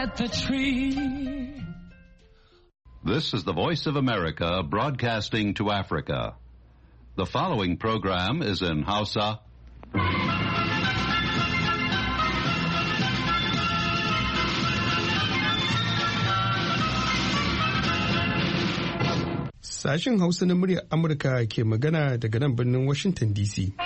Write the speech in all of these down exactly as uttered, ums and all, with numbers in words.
at the tree. This is the Voice of America broadcasting to Africa. The following program is in Hausa. Sashen Hausa na muryar Amurka ke magana daga nan birnin Washington D C.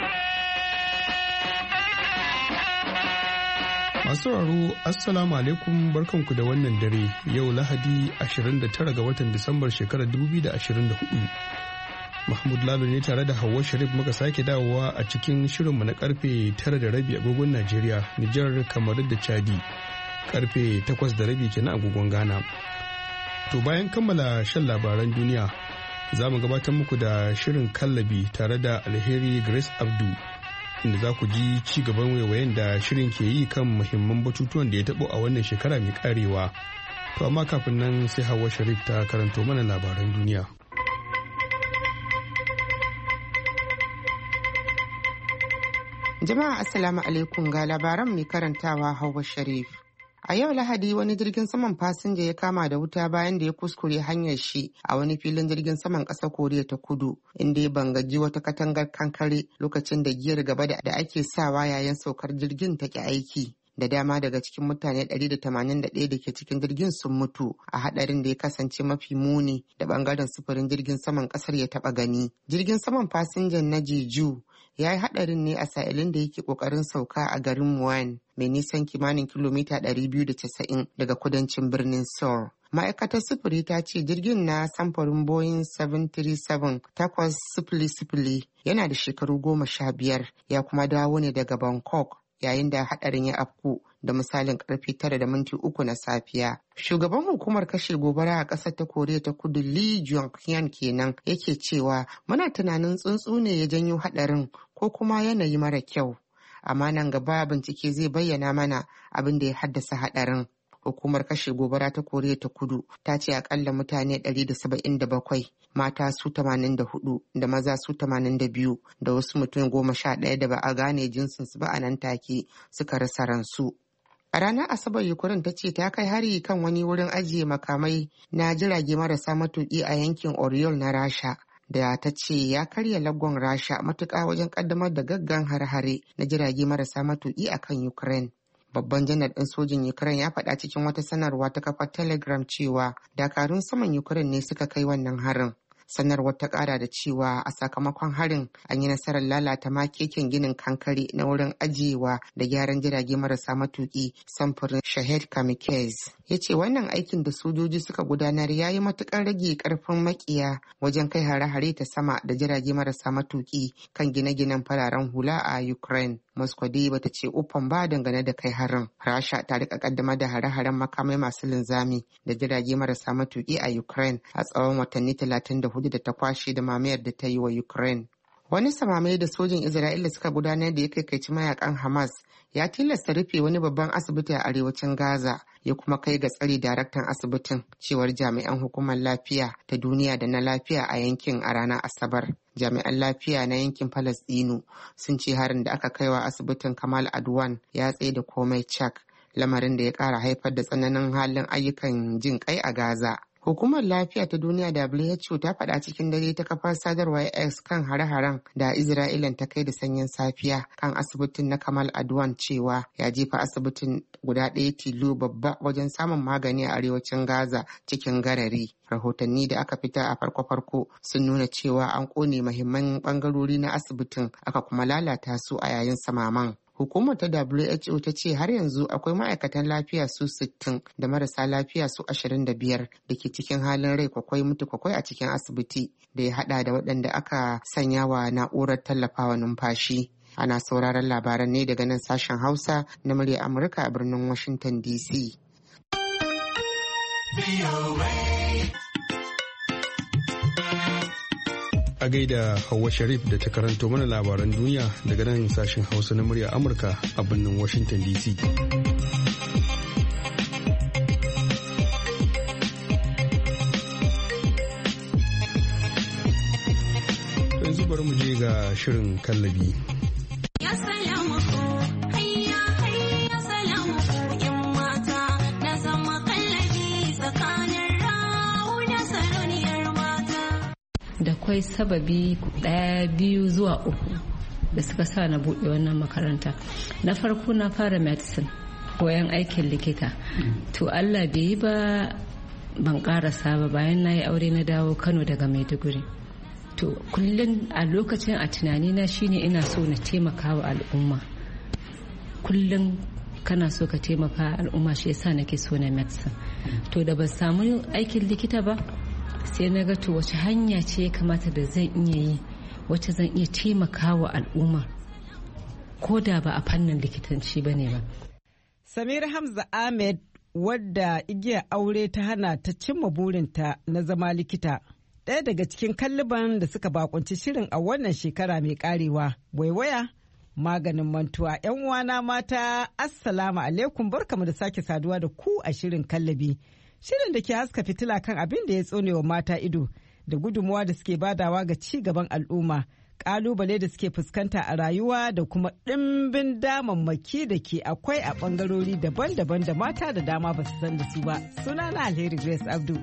Masu sauraro, Assalamu alaikum, barkanku da wannan dare, yau Lahadi ashirin da tara ga watan Disambar shekarar dubu biyu da ashirin da hudu. Mahmud Lalo ne tare da Hauwa Sharif muka sake dawowa a cikin shirinmu na karfe tara da rabi agogon Najeriya, Nijar, Kamaru da Chadi. Karfe takwas da rabi kenan agogon Ghana. To bayan kammala shan labaran duniya, za mu gabatar muku da shirin kallabi tare da Alheri Grace Abdu, inda za ku ji ci gaban waiwayen da shirin ke yi kan muhimman batutuwan da ya tabo a wannan shekara mai karewa. To amma kafin nan sai Hauwa Sharif ta karanto mana labaran duniya. Jama'a Assalamu alaikum, ga labaran mai karantawa Hauwa Sharif. A yau Lahadi wani jirgin saman fasinja ya kama da wuta bayan da ya kuskure hanyar shi a wani filin jirgin saman ƙasar Koriya ta Kudu, inda ya bangaji wata katangar kankare lokacin da giyar gaba da ake sawa yayin saukar jirgin ta ki aiki. Da dama daga cikin mutane ɗari da tamanin da ɗaya da ke cikin jirgin sun mutu a hadarin da ya kasance mafi muni da bangaren sufurin jirgin saman ƙasar ya taɓa gani. Jirgin saman fasinjan na Jeju ya yi hadarin ne a sa'ilin da yake kokarin sauka a garin Muan mai nisan kimanin kilomita ɗari biyu da casa'in daga kudancin birnin Seoul. Ma'aikatar sufuri ta ce jirgin na samfurin Boeing seven thirty-seven takwas sifili sifili yana da shekaru goma sha biyar, ya kuma dawo ne daga Bangkok yayin da hadarin ya afku da misalin karfe tara da minti uku na safiya. Shugaban hukumar kashe gobara a ƙasar ta Koriya ta Kudu Lee Jong-hyun kenan yake cewa muna tunanin tsuntsu ne ya janyo hadarin ko kuma yanayi mara kyau. Amma nan gaba bincike zai bayyana mana abin da ya haddasa hadarin. Hukumar kashe gobara ta Koriya ta Kudu ta ce akalla mutane ɗari da saba'in da bakwai, mata su tamanin da hudu da maza su tamanin da biyu da wasu mutum goma sha ɗaya da ba a gane jinsinsu ba a nan take suka rasa ransu. A ranar Asabar Ukraine ta ce ta kai hari kan wani wurin ajiye makamai na jirage marasa matuƙi a yankin Oriol na Rasha, da ta ce ya karya lagon Rasha matuƙa wajen ƙaddamar da gaggan hare-hare na jirage marasa matuƙi a kan Ukraine. Babban janar ɗin sojin Ukraine ya faɗa cikin wata sanarwa ta kafar Telegram cewa dakarun saman Ukraine ne suka kai wannan harin. Sanarwar ta ƙara da cewa a sakamakon harin an yi nasarar lalata makekin ginin kankare na wurin ajiyewa da gyaran jirage marasa matuƙi samfurin Shahed Kamikaze. Ya ce wannan aikin da sojoji suka gudanar ya yi matuƙar rage ƙarfin makiya wajen kai hare-hare ta sama da jirage marasa matuƙi kan gine-ginen fararen hula a Ukraine. Moscow dai bata ce uffan ba dangane da kai harin. Rasha ta rika kaddamar da hare-haren makamai masu linzami da jirage marasa matuƙi a Ukraine a tsawon watanni talatin da hudu da ta kwashe da mamayar da ta yi wa Ukraine. Wani samamai da sojin Isra'ila suka gudanar da ya kaikaici mayakan Hamas ya tilasta rufe wani babban asibiti a arewacin Gaza, ya kuma kai ga tsare daraktan asibitin, cewar jami'an hukumar lafiya ta duniya da na lafiya a yankin a ranar Asabar. Jami'an lafiya na yankin Falasɗinu sun ce harin da aka kaiwa asibitin Kamal Adwan ya tsaye da komai cak, lamarin da ya ƙara haifar da tsananin halin ayyukan jin kai a Gaza. Hukumar Lafiya ta Duniya W H O ta faɗa cikin dare ta kafar sadarwa X kan hare-haren da Isra'ilan ta kai da sanyin safiya kan asibitin na Kamal Adwan cewa ya jefa asibitin guda ɗaya tilo babba wajen samun magani a arewacin Gaza cikin garari. Rahotanni da aka fita a farko-farko sun nuna cewa an ƙone muhimman ɓangarori na asibitin aka kuma lalata su a yayin samaman. Hukumar ta W H O ta ce har yanzu akwai ma'aikatan lafiya su sittin da marasa lafiya su ashirin da biyar da ke cikin halin rai kwakwai mutu kwakwai a cikin asibiti, da ya hada da waɗanda aka sanya wa na'urar tallafawa numfashi. Ana sauraron labaran ne daga nan sashen Hausa na murya Amurka a birnin Washington D C. A gaida Hauwa Sharif da ta karanto mana labaran duniya daga nan sashen Hausa na murya Amurka a birnin Washington D C. Yanzu bari mu je ga shirin kallabi. akwai sababi ɗaya biyu zuwa uku da suka sa na buɗe wannan makaranta. Na farko na fara medicine, koyan aikin likita. To Allah bai yi ba, ban karasa ba. Bayan na yi aure na dawo Kano daga Maiduguri. To kullum a lokacin a tunanina shine ina so na taimaka wa al'umma. Kullum kana so ka taimaka al'umma, shi yasa nake so na medicine. To da ban samu aikin likita ba, sai na ga to wace hanya ce ya kamata da zan iya yi wacce zan iya taimaka wa al'umma ko da ba a fannin likitanci ba ne ba. Samira Hamza Ahmed, wadda igiyar aure ta hana ta cimma burinta na zama likita, ɗaya daga cikin kalliban da suka bakunci shirin a wannan shekara mai karewa. Waiwaya maganin mantuwa. Yan uwana mata, assalamu alaikum, barkamu da sake saduwa da ku a shirin kallabi, shirin da ke haska fitila kan abin da ya tsone wa mata ido da gudunmuwa da suke badawa ga ci gaban al'umma, kalubale da suke fuskanta a rayuwa da kuma ɗimbin damammaki da ke akwai a ɓangarori daban-daban da mata da dama ba su san da su ba. Sunana Alheri Grace Abdu.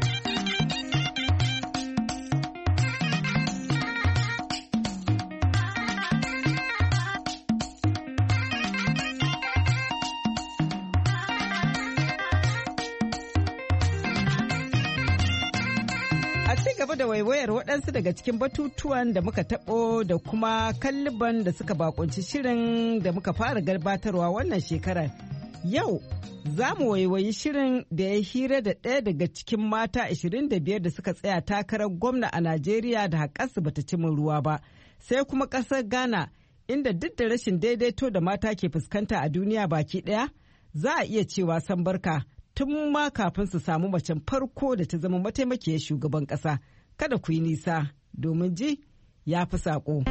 Da waiwayar waɗansu daga cikin batutuwan da muka taɓo da kuma kalliban da suka bakunci shirin da muka fara gabatarwa wannan shekarar. Yau za mu waiwayi shirin da ya hira da ɗaya daga cikin mata ashirin da biyar da suka tsaya takarar gwamna a Najeriya da haƙarsu bata ci ruwa ba. Sai kuma ƙasar Ghana, inda duk da rashin daidaito da mata ke fuskanta a duniya baki ɗaya, za a iya cewa san barka tun ma kafin su samu macen farko da ta zama mataimakiyar shugaban ƙasa. Kada ku yi nisa domin ji ya fi saƙo.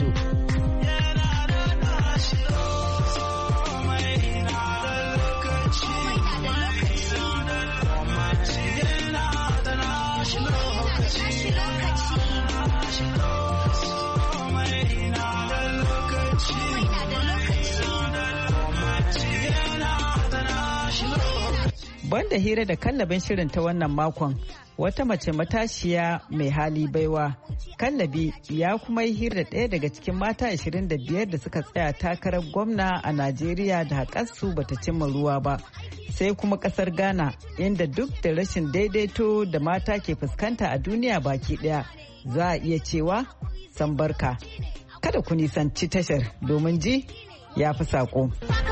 Banda hira da kallabin shirin ta wannan makon, wata mace matashiya mai hali baiwa, kallabi ya kuma yi hira da ɗaya daga cikin mata ashirin da biyar da suka tsaya takarar gwamna a Najeriya da haƙarsu bata cimma ruwa ba. Sai kuma ƙasar Ghana, inda duk da rashin daidaito da mata ke fuskanta a duniya baki ɗaya, za a iya cewa san barka. Kada ku nisanci tashar domin ji ya fi saƙo.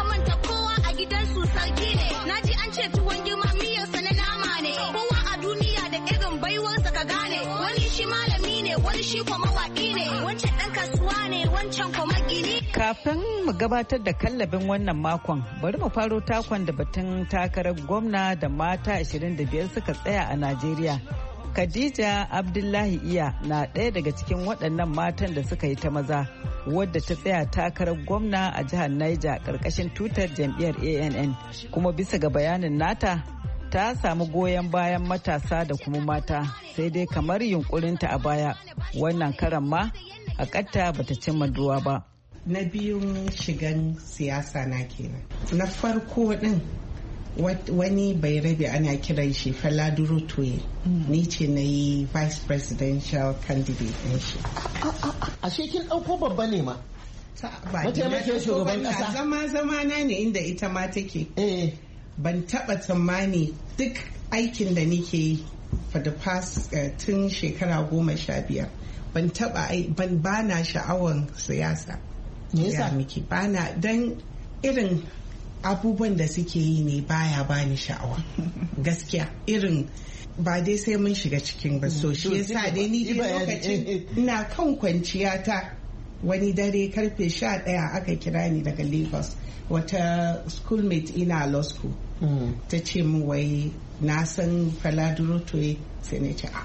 Naji an ce tuwon girma miyarsa na nama ne, kowa a duniya da irin baiwarsa ka gane, wani shi malami ne, wani shi kuma mawaƙi ne, wancan ɗan kasuwa ne, wancan kuma gini. Kafin mu gabatar da kallabin wannan makon, bari mu faro takon da batun takarar gwamna da mata ashirin da biyar suka tsaya a Najeriya. Khadija Abdullahi Iya na ɗaya daga cikin waɗannan matan da suka yi ta maza, wadda ta tsaya takarar gwamna a jihar Niger ƙarƙashin tutar jam'iyyar A N N, kuma bisa ga bayanin nata ta samu goyon bayan matasa da kuma mata, sai dai kamar yunkurinta a baya wannan karan ma a ƙatta bata cimma ruwa ba. Na biyun shigan siyasa na kenan. Na farko din wani bai rabe ana kiran shi Faladuro Toye, ni ce na yi vice presidential candidate ɗin shi. A shekin ɗauko babba ne ma. Mataimakin shugaban ƙasa. Zama zama na ne inda ita ma take. Ban taɓa tsammani duk aikin da nike yi for the past uh, tun shekara goma sha biyar. Ban taɓa ban bana sha'awar siyasa. Nisa? Miki bana dan irin abubuwan da suke yi ne baya bani sha'awa. Gaskiya irin ba dai sai mun shiga cikin ba, so shi yasa dai ni dai lokacin ina kan kwanciya ta wani dare karfe sha ɗaya aka kira ni daga Lagos, wata schoolmate ina law school ta ce min wai na san Faladuro Toye, sai na ce a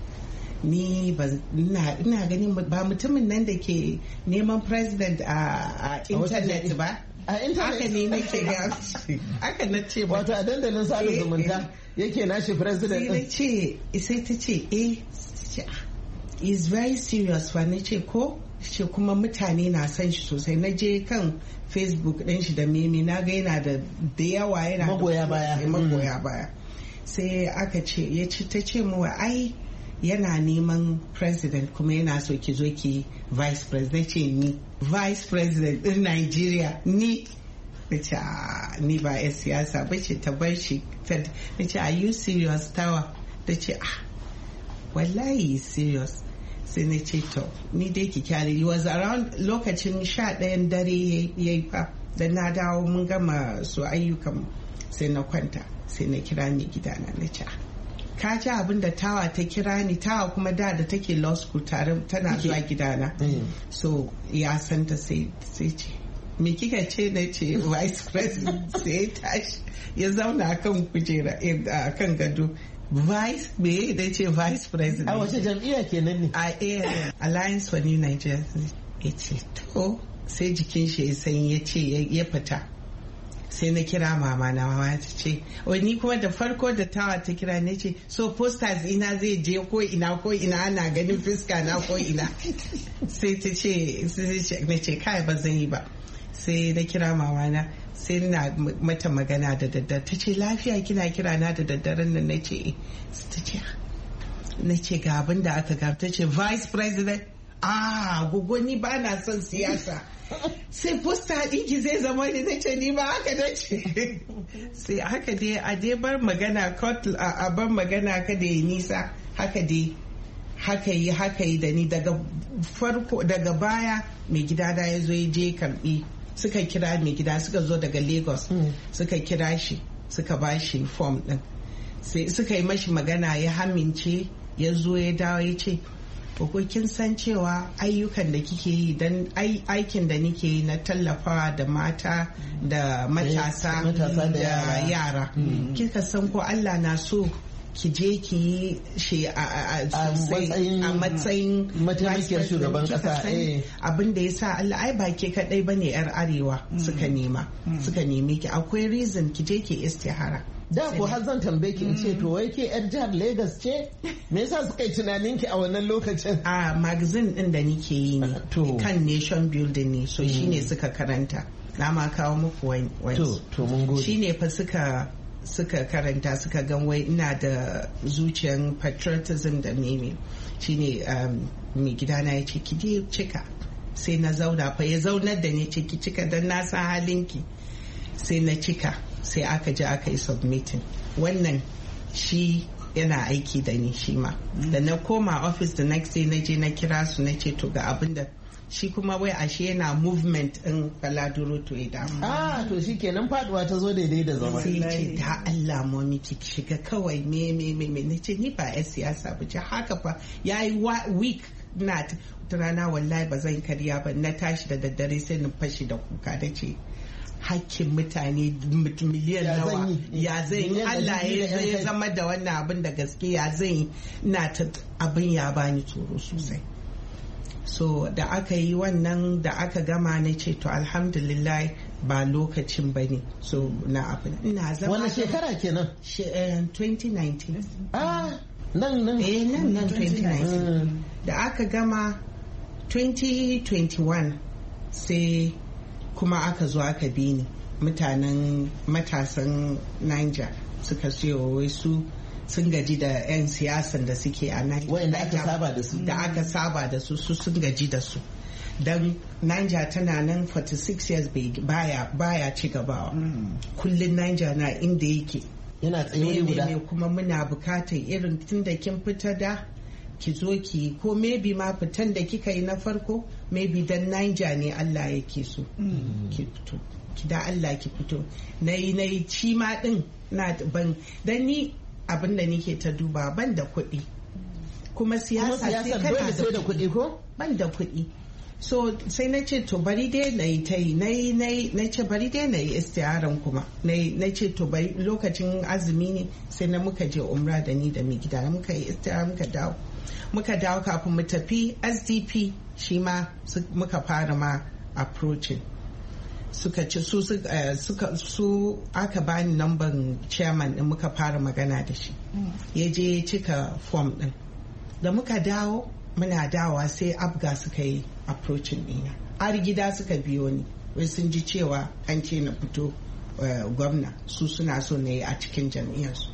ni ina ganin ba mutumin nan da ke neman president a internet ba. A intanet haka ne nake ga haka na ce wato a dandalin sada zumunta yake nashi president din. Sai ce sai ta ce eh is very serious fa na ce ko ce kuma mutane na san shi sosai. Na je kan Facebook din shi da meme na ga yana da da yawa yana magoya baya magoya baya sai aka ce ya ce ta ce mu ai yana neman president kuma yana so ki zo ki vice president. Ce ni vice president din Nigeria ni na ce ni ba 'yan siyasa ba ce ta bar shi. Na ce are you serious Tawa? Ta ce ah wallahi serious. Sai na ce to ni dai ki kyale. It was around lokacin sha ɗayan dare ya yi fa da na dawo mun gama su ayyukan sai na kwanta sai na kira ni gidana na ce ka ji abin da Tawa ta kira ni. Tawa kuma da da take law school tare tana zuwa gidana. So ya santa sai sai ce me kika ce? Na ce vice president. Sai ya tashi ya zauna kan kujera a kan gado. Vice me da ce vice president. A wace jam'iyya kenan ne? A Alliance for New Nigeria. Ya ce to sai jikin shi ya san ya ce ya fita. Sai na kira mama na, mama ta ce wani kuma da farko da Tawa ta kira ne ce so posters ina zai je ko ina ko ina ana ganin fuska na ko ina. Sai ta ce na ce kai ba zan yi ba. Sai na kira mama na sai na mata magana da daddare. Ta ce lafiya kina kira na da daddaren nan? Na ce ta ce na ce ga abin da aka gaba. Ta ce vice president ah gugu ni ba na son siyasa. Sai posta ɗinki zai zama ne. Na ce ni ba haka na ce. Sai haka dai a dai bar magana a bar magana ka da ya nisa. Haka dai haka yi haka yi da ni daga farko. Daga baya mai gida da ya zo ya je karbi. Suka kira mai gida suka zo daga Lagos. Suka kira shi suka ba shi form din. Sai suka yi mashi magana ya hamince ya zo ya dawo ya ce ko kin san cewa ayyukan da kike yi dan aikin da nike yi na tallafawa da mata da matasa da yara kika san ko Allah na so ki je ki yi shi a matsayin mataimakiyar shugaban kasa. Abin da ya sa Allah ai ba ke kadai bane yar arewa suka nema suka neme ki akwai reason ki je ki istihara. Da ko har zan tambaye ki in ce to wai ke yar jihar Lagos ce? Me yasa suka yi tunanin ki a wannan lokacin? A magazine din da nike yi ne kan nation building ne so shine suka karanta. Na ma kawo muku wani. To to mun gode. Shine fa suka suka karanta suka gan wai ina da zuciyan patriotism da meme. Shine mai gidana ya ce ki je cika. Sai na zauna fa ya zaunar da ni ciki cika dan na san halinki. Sai na cika. Sai aka je aka yi submitting. Wannan shi yana aiki da ni shi ma. Da na koma office the next day na je na kira su na ce to ga abin da shi kuma wai ashe yana movement in Baladuro to ida. Ah to shi kenan faduwa ta zo daidai da zama. Sai ce da Allah mami ki shiga kawai me me me me na ce ni ba yan siyasa ba ce haka fa yayi week na rana wallahi ba zan karya ba na tashi da daddare sai na fashi da kuka da ce hakkin mutane miliyan nawa ya zai Allah ya zama da wannan abin da gaske ya zai na ta abin ya bani tsoro sosai. So da aka yi wannan da aka gama na ce to alhamdulillah ba lokacin ba ne. So na abin ina zama. Wani shekara kenan? twenty nineteen. Ah nan nan. Eh nan nan twenty nineteen. Da aka gama twenty twenty-one sai kuma aka zo aka bi ni mutanen matasan Niger suka ce wai su sun gaji da 'yan siyasan da suke a Niger wanda aka saba da su da aka saba da su su sun gaji da su dan Niger tana nan forty-six years baya baya ci gabawa. Kullun Niger na inda yake yana tsaye guda kuma muna bukatar irin tunda kin fita da ki zo ki ko maybe ma fitan da kika yi na farko maybe dan Niger ne Allah yake so ki fito ki da Allah ki fito nayi nayi ci ma din na ban dan ni abin da nake ta duba ban da kuɗi kuma siyasa sai kana da kuɗi ko ban da kuɗi so sai na ce to bari dai na yi ta yi na yi na ce bari dai na yi istiyaran kuma na ce to bari lokacin azumi ne sai na muka je umra da ni da mai gida muka yi istiyara muka dawo muka dawo kafin mu tafi S D P shi ma muka fara ma approaching suka ci su suka su aka bani namban chairman din muka fara magana da shi ya je cika form din da muka dawo muna dawa sai abga suka yi approaching ɗina har gida suka biyo ni wai sun ji cewa an ce na fito gwamna su suna so na yi a cikin jam'iyyarsu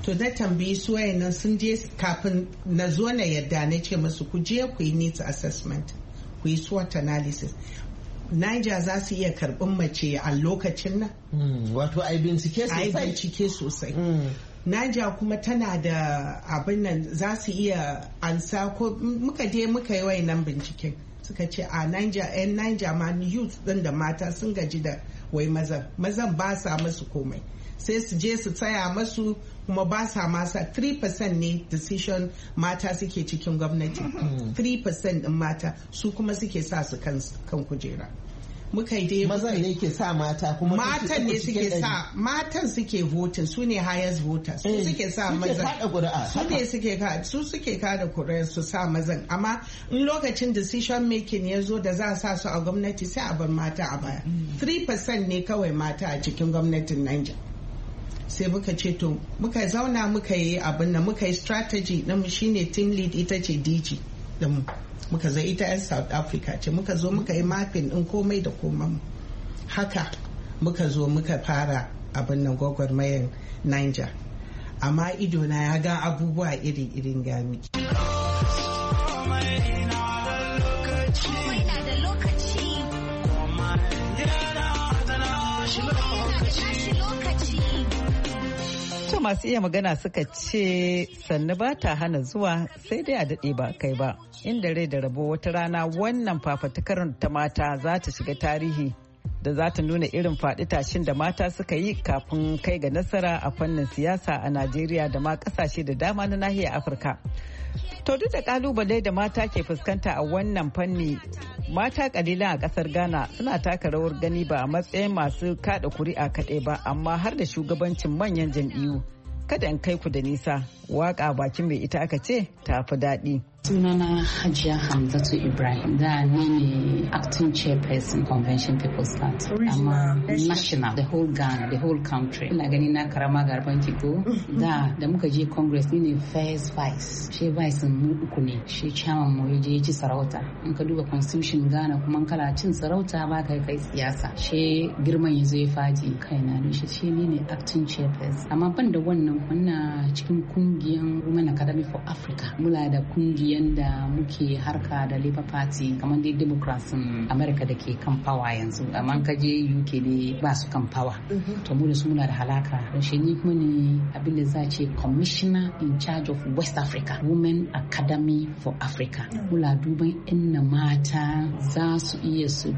to na tambayi su wayannan sun je kafin na zo na yadda na ce musu ku je ku yi needs assessment ku yi SWOT analysis. Niger za su iya karɓin mace a lokacin nan? Mm, wato ai bincike sosai. Ai bincike sosai. Mm. Niger kuma tana da abin nan za su iya ansa ko muka je muka yi wayannan binciken suka ce a Niger yan Niger ma youth din da mata sun gaji da wai mazan mazan ba sa masu komai sai su je su tsaya masu kuma ba sa masa three percent ne decision mata suke cikin gwamnati three percent din mata su kuma suke sa su kan kujera. Muka yi dai mazan ne ke sa mata kuma matan ne suke sa matan suke voting su ne highest voters su suke sa mazan su ne suke ka su suke kada kuri'ar su sa mazan amma in lokacin decision making ya zo da za a sa su a gwamnati sai a bar mata a baya three percent ne kawai mata a cikin gwamnatin Niger. Sai muka ce to muka zauna muka yi abin nan muka yi strategy na mu shine team lead ita ce D G da mu muka zai ita yan South Africa ce muka zo muka yi mapping din komai da komai haka muka zo muka fara abin nan gwagwarmayar Niger amma idona ya ga abubuwa iri-irin gami. Masu iya magana suka ce sannu ba ta hana zuwa sai dai a daɗe ba kai ba inda rai da rabo wata rana wannan fafatukar ta mata za ta shiga tarihi da za ta nuna irin faɗi tashin da mata suka yi kafin kai ga nasara a fannin siyasa a Najeriya da ma ƙasashe da dama na nahiyar Afirka. To duk da kalubale da mata ke fuskanta a wannan fanni mata kalilan a kasar Ghana suna taka rawar gani ba a matsayin masu kada kuri'a kaɗai ba amma har da shugabancin manyan jam'iyyu. Kada in kai ku da nisa waka bakin mai ita aka ce ta fi daɗi. Sunana Hajiya Hamzatu Ibrahim da ne ne acting chairperson Convention People's Party. Amma national, the whole Ghana, the whole country. Ina gani na karama garban kiko. Da da muka je Congress ni ne first vice. She vice mu uku ne. She chairman mu je ci sarauta. In ka duba constitution Ghana kuma kala cin sarauta ba kai kai siyasa. She girman yazo ya faji kaina ne shi ce ni ne acting chairperson. Amma ban da wannan wannan cikin kungiyan Women Academy for Africa. Mula da kungiyan yanda muke harka da Labour Party kamar dai Democrats America da ke kan power yanzu amma ka je U K dai ba su kan power to mu da su muna da halaka don shi ni kuma ne abin da za ce Commissioner in charge of West Africa Women Academy for Africa mula duban inna mata za su iya su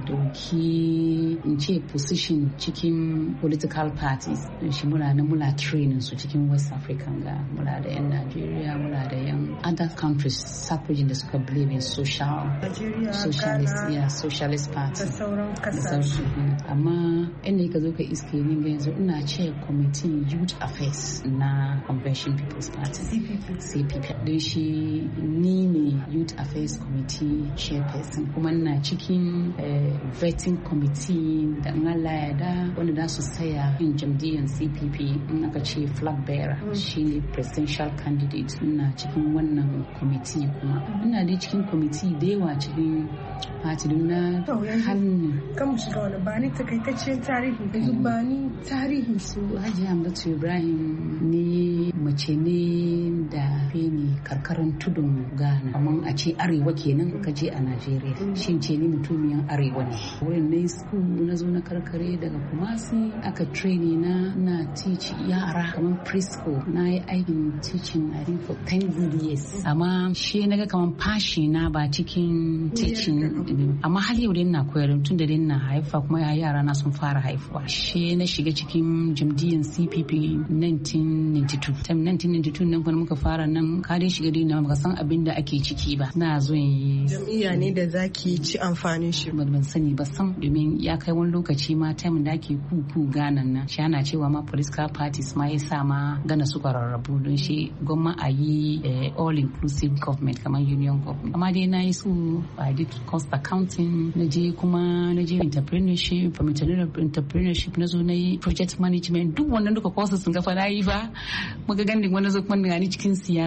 doki in ce position cikin political parties don shi mula na mula training su cikin West Africa ga mula da yan Nigeria mula da yan other countries suffragin da suka believe in social socialist yeah socialist party da sauran kasashe amma inda ka zo ka iske ni ga yanzu ina ce committee youth affairs na Convention People's Party C P P don shi ni ne youth affairs committee chairperson kuma ina cikin vetting committee da in Allah ya da wanda da su saya in jam'iyyar C P P in aka ce flag bearer shine presidential candidate ina cikin wannan committee kuma ina da cikin kwamiti da yawa cikin party don na hannu kan mu shiga wani bani takaitaccen tarihi da bani tarihi su Hajiya Hamzatu Ibrahim ne mace ne da feni karkarar tudun Ghana amma a ce arewa kenan ka je a Najeriya shin ce ni mutumiyan arewa ne wurin na school na zo na karkare daga Kumasi aka train na na teach yara kamar preschool na yi aikin teaching I think for ten good years amma shi na ga kamar fashi na ba cikin teaching amma har yau dai ina koyar tun da dai ina haifa kuma yara na sun fara haifuwa shi na shiga cikin jam'iyyar C P P nineteen ninety-two time nineteen ninety-two nan kuma muka fara nan ka dai shiga dai na baka san abin da ake ciki ba na zo yi jam'iyya ne da zaki ci amfanin shi ban sani ba san domin ya kai wani lokaci ma time da ake kuku ganan nan shi ana cewa ma political parties ma ya sa ma gana suka rarrabu don shi gwamma a yi all inclusive government kamar union government amma dai na yi su I did cost accounting na je kuma na je entrepreneurship from entrepreneurship na zo na yi project management duk wannan duka courses sun gafa na yi ba muka gandun wani zo kuma ni cikin siyasa shi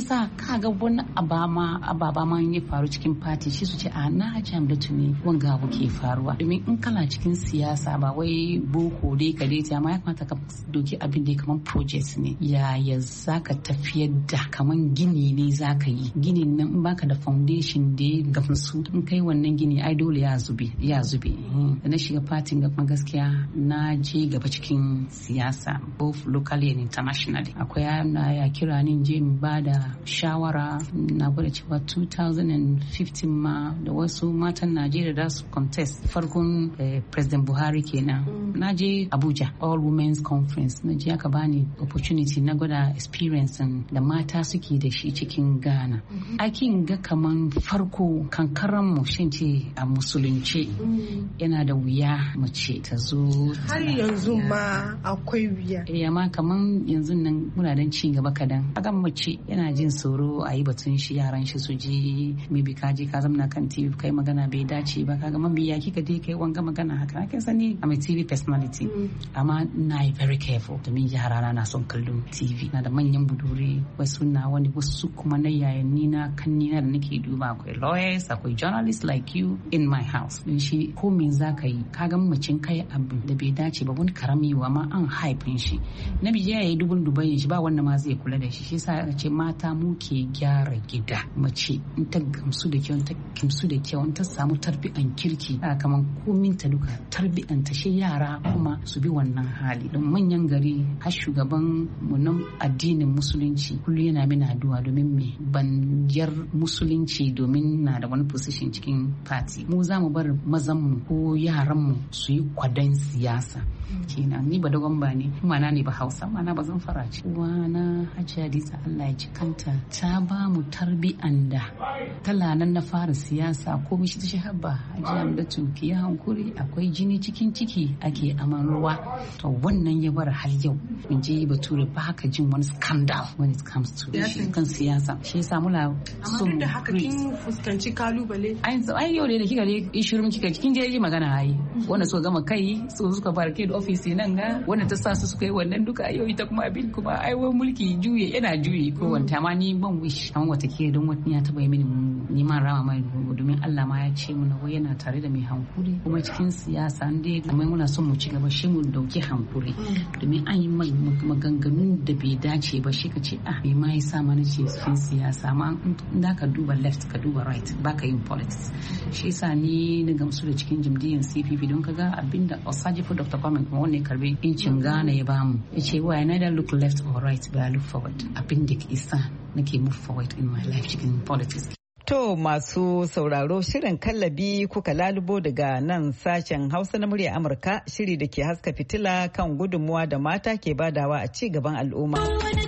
sa kaga wani abama ababa ma ya faru cikin party shi su ce a na Hajiya Hamdatu ne wanga abu ke faruwa. Domin in kana cikin siyasa ba wai boko dai ka dai amma ya kamata ka doki abin da kaman project ne. Yaya zaka tafiyar da kaman gini ne zaka yi. Ginin nan in baka da foundation da ya gamsu in kai wannan gini ai dole ya zube ya zube. Da na shiga party ga kuma gaskiya na je gaba cikin siyasa both locally and internationally. Akwai yana ya kira ni je mu bada shawara na gwada cewa two thousand fifteen ma da wasu matan Najeriya da su contest farkon eh, President Buhari kenan. Mm. Na je Abuja All Women's Conference na je aka bani opportunity na gwada experience da mata suke da shi cikin Ghana. Mm-hmm. Akin ga kaman farko kankaran mu shin ce a musulunci mm. yana da wuya mace ta zo. Har yanzu ma akwai wuya. Eh amma kaman yanzu nan muna dan ci gaba kadan. Kaga mace yana jin tsoro a yi batun shi yaran shi su ji maybe ka je ka zamna kan T V kai magana bai dace ba kaga mabiya kika dai kai wanga magana haka kin sani I'm a T V personality mm. amma na yi very careful domin yara na son kallon T V na da manyan budure wasu na wani wasu kuma na yayanni na kanni na da nake duba akwai lawyers akwai journalists like you in my house din shi ko me zaka yi kaga macin kai abin da bai dace ba wani karami wa ma an haifin shi na biye yayi dubun dubai shi ba wanda ma zai kula da shi shi yasa aka ce mata mu ke gyara gida mace in ta gamsu da kyau ta kimsu da kyau ta samu tarbiyan kirki a kaman komin ta duka tarbiyan ta shi yara kuma su bi wannan hali don manyan gari har shugaban mu na addinin musulunci kullu yana mina addu'a domin me ban yar musulunci domin na da wani position cikin party mu za mu bar mazan mu ko yaran mu su yi kwadan siyasa kenan ni ba dogon ba ne kuma na ne ba Hausa ma na ba zan fara ci na Hajiya Hadiza Allah ya ji kanta ta ba mu tarbiyan da talanan na fara siyasa ko mishi ta shahaba Hajiya Hamdatu ki hankuri akwai jini cikin ciki ake aman ruwa to wannan ya bar har yau mun je bature ba haka jin wani scandal when it comes to kan siyasa shi yasa muna so da haka kin fuskanci kalubale ai ai yau da kika dai ishirin kika kin je yi magana ai wanda so gama kai so suka fara kai da office nan ga wanda ta sa su suka yi wannan duka yau ita kuma abin kuma ai wai mulki juye yana juye ko wanta ma ni ban wish an wata ke don wata ya taba yi mini ni ma rama mai domin Allah ma ya ce mana wai yana tare da mai hankuri kuma cikin siyasa dai kuma muna son mu ci gaba shi mu dauki hankuri domin an yi maganganun da bai dace ba shi ka ce ah bai ma yi sa mana ce cikin siyasa ma in ka duba left ka duba right baka yin politics shi yasa ni na gamsu da cikin jam'iyyar C P P don kaga abinda Osajifo Doctor Kwame kuma wannan karbe incin Ghana ya bamu yace why neither look left or right but I look forward abinda ke isa nake move forward in my life cikin politics. To masu sauraro shirin kallabi kuka lalubo daga nan sashen Hausa na murya Amurka shiri da ke haska fitila kan gudunmuwa da mata ke badawa a ci gaban al'umma.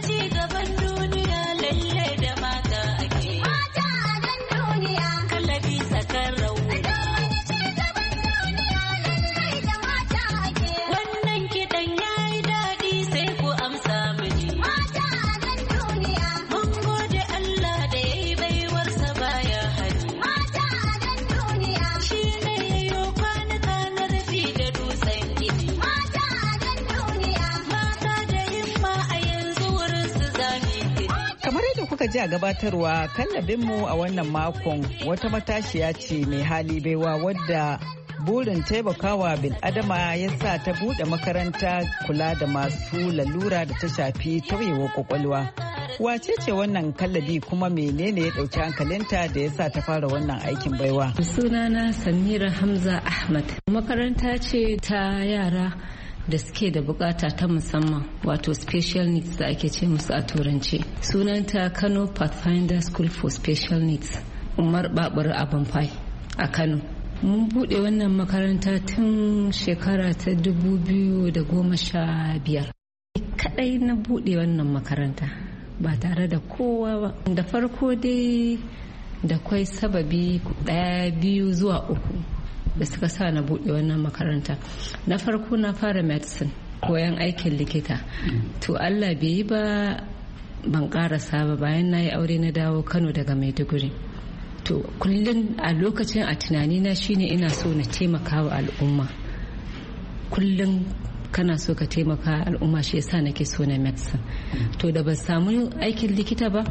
Kuka ji a gabatarwa kallabinmu a wannan makon wata matashiya ce mai hali baiwa wadda burin taimakawa bin adama ya sa ta bude makaranta kula da masu lalura da ta shafi tauyewar kwakwalwa. Wace ce wannan kallabi kuma menene ya dauki hankalinta da ya sa ta fara wannan aikin baiwa? Sunana Samira Hamza Ahmad. Makaranta ce ta yara da suke da bukata ta musamman wato special needs da ake ce musu a turanci. Sunanta Kano Pathfinder School for Special Needs, Umar Babur Abanfai a Kano. Mun bude wannan makaranta tun shekara ta dubu biyu da goma sha biyar. Kadai na bude wannan makaranta ba tare da kowa ba. Da farko dai da kwai sababi daya biyu zuwa uku da suka sa na buɗe wannan makaranta. Na farko na fara medicine koyan aikin likita, to Allah bai yi ba ban karasa ba bayan na yi aure na dawo Kano daga Maiduguri. To kullum a lokacin a tunanina shine ina so na taimaka wa al'umma, kullum kana so ka taimaka al'umma shi yasa nake so na medicine. To da ban samu aikin likita ba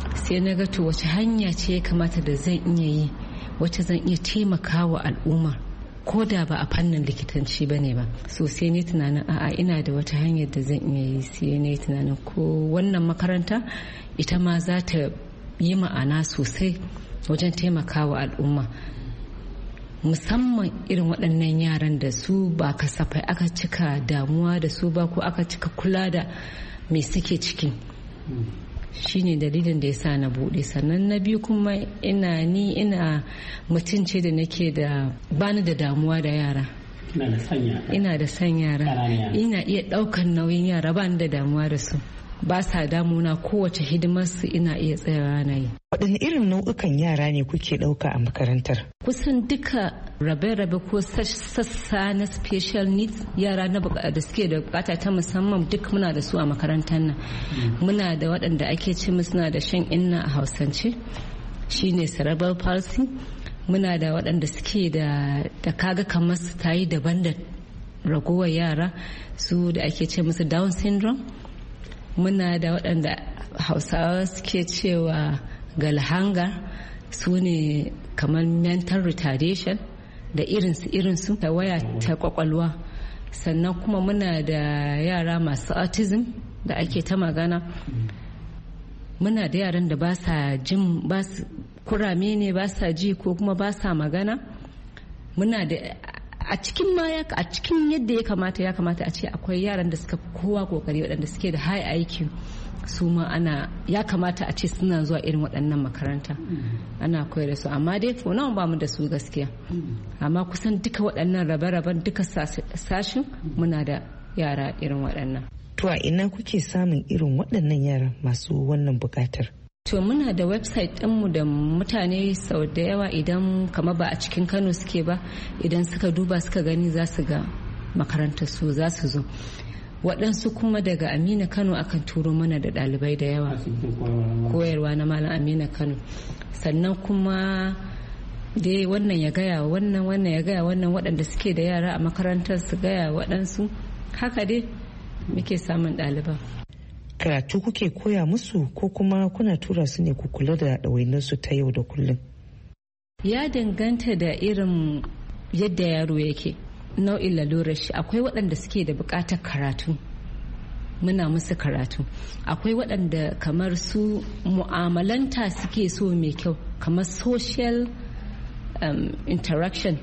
sai na ga to wace hanya ce ya kamata da zan iya yi wacce zan iya taimakawa al'umma ko da ba a fannin likitanci ba ne ba. So sai ne tunanin a'a ina da wata hanyar da zan iya yi, sai ne tunanin ko wannan makaranta ita ma za ta yi ma'ana sosai wajen taimakawa al'umma, musamman irin waɗannan yaran da su ba kasafai aka cika damuwa da su ba ko aka cika kula da me suke ciki. Shine dalilin da ya sa na buɗe. Sannan na biyu kuma ina ni ina mutum ce da nake da bani da damuwa da yara. Ina da son yara, ina iya ɗaukan nauyin yara, bani da damuwa da su, ba sa damuna, kowace hidimar su ina iya tsayawa na yi. Waɗanne irin nau'ukan yara ne kuke ɗauka a makarantar? Kusan duka rabe-rabe ko sassa na special needs, yara na da suke da bukata ta musamman duk muna da su a makarantar nan. Muna da waɗanda ake ce suna da shan inna a Hausance, shine cerebral palsy. Muna da waɗanda suke da da kaga kamar su tayi daban da ragowar yara, su da ake ce musu Down syndrome. Muna da waɗanda Hausawa suke cewa galhanga, su ne kamar mental retardation da irinsu irinsu da waya ta kwakwalwa. Sannan kuma muna da yara masu autism da ake ta magana. Muna da yaran da ba sa jin, ba su kurame ne, ba sa ji ko kuma ba sa magana. Muna da a cikin ma a cikin yadda ya kamata ya kamata a ce akwai yaran da suka kowa kokari, waɗanda suke da high I Q, su ma ana ya kamata a ce suna zuwa irin waɗannan makaranta ana koyar da su, amma dai ko nawa ba mu da su gaskiya. Amma kusan duka waɗannan rabe-raben duka sashin muna da yara irin waɗannan. To a ina kuke samun irin waɗannan yara masu wannan buƙatar? To muna da website ɗinmu da mutane sau da yawa idan kama ba a cikin Kano suke ba, idan suka duba suka gani za su ga makarantar su, za su zo. Waɗansu kuma daga Amina Kano akan turo mana da ɗalibai da yawa koyarwa na Malam Amina Kano. Sannan kuma dai wannan ya gaya wannan wannan ya gaya wannan, waɗanda suke da yara a makarantar su gaya waɗansu, haka dai muke samun ɗaliban. Karatu kuke koya musu ko kuma kuna tura su ne ku kula da ɗawainarsu ta yau da kullum? Ya danganta da irin yadda yaro yake, nau'in lalurar shi. Akwai waɗanda suke da buƙatar karatu, muna musu karatu. Akwai waɗanda kamar su mu'amalanta suke so mai kyau, kamar social um, interaction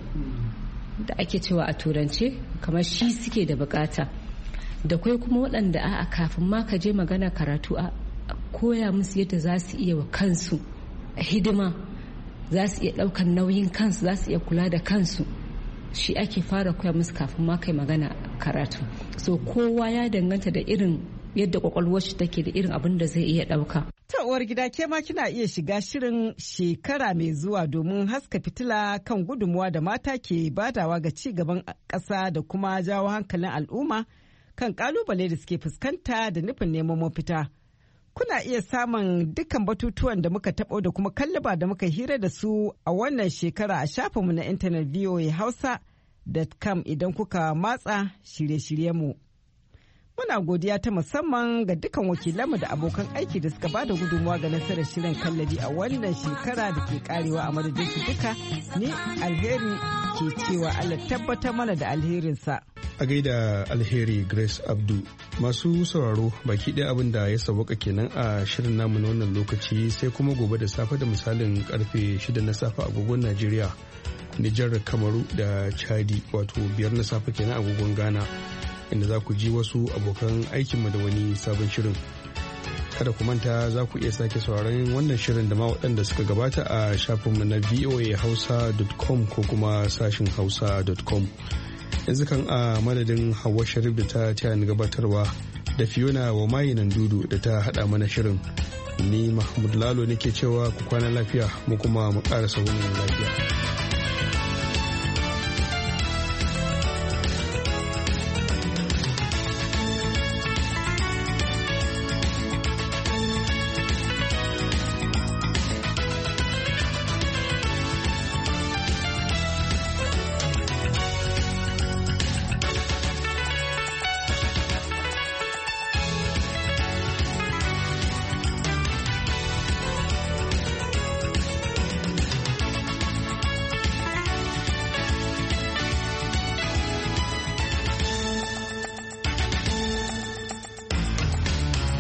da ake cewa a turance, kamar shi suke da buƙata. Da kwai kuma waɗanda a kafin ma ka je magana karatu a koya musu yadda za su iya wa kansu hidima, za su iya ɗaukar nauyin kansu, za su iya kula da kansu. Shi ake fara koya musu kafin ma kai magana karatu. So kowa ya danganta da irin yadda kwakwalwar shi take da irin abin da zai iya ɗauka. Ta uwar gida, ke ma kina iya shiga shirin shekara mai zuwa domin haska fitila kan gudunmuwa da mata ke badawa ga ci gaban ƙasa da kuma jawo hankalin al'umma kan kalubale da suke fuskanta da nufin neman mafita. Kuna iya samun dukkan batutuwan da muka taɓo da kuma kallaba da muka hira da su a wannan shekara a shafinmu na intanet v o a hausa dot com idan kuka matsa shirye-shiryenmu. Muna godiya ta musamman ga dukkan wakilanmu da abokan aiki da suka bada gudunmawa ga nasarar shirin kallabi a wannan shekara da ke karewa a madadin su duka. Ni Alheri ke cewa Allah tabbatar mana da alherinsa. A gaida Alheri Grace Abdu. Masu sauraro, baki ɗaya abin da ya sauka kenan a shirin namu na wannan lokaci, sai kuma gobe da safe da misalin karfe shida na safe agogon Najeriya, Nijar, Kamaru da Chadi, wato biyar na safe kenan agogon Ghana, inda za ku ji wasu abokan aikinmu da wani sabon shirin. Kada ku manta za ku iya sake sauraron wannan shirin da ma waɗanda suka gabata a shafinmu na v o a hausa dot com ko kuma sashin hausa dot com. Yanzu kan a madadin Hauwa Sharif da ta taya ni gabatarwa da Fiona wa mayinan dudu da ta haɗa mana shirin. Ni Mahmud Lalo nake cewa ku kwana lafiya mu kuma mu ƙara sauran lafiya.